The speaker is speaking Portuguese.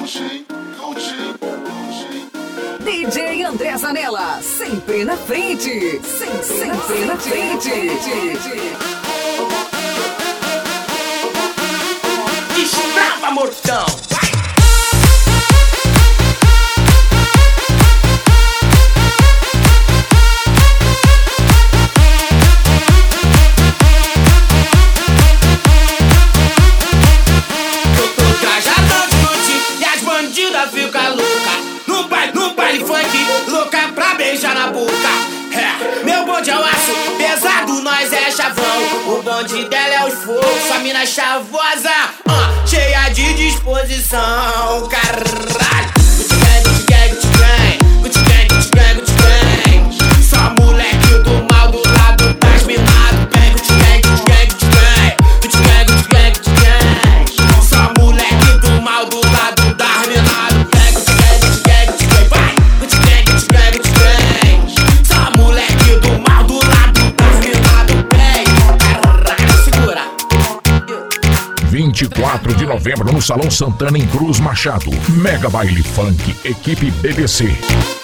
DJ André Zanella, sempre na frente, sempre na frente. Destrava, mortão! Fica louca no baile funk, louca pra beijar na boca. É, meu bonde é o aço, pesado, nós é chavão. O bonde dela é os fogos, sua mina chavosa, cheia de disposição, caralho. Gucci gang, Gucci gang, Gucci gang, Gucci gang, Gucci gang, Gucci gang. Só moleque do mal do lado das minadas. Bem, Gucci gang, Gucci gang, Gucci gang, Gucci gang, Gucci gang, Gucci gang. Só moleque do mal do lado das minadas. Dia 24 de novembro no Salão Santana em Cruz Machado. Mega Baile Funk, equipe BBC.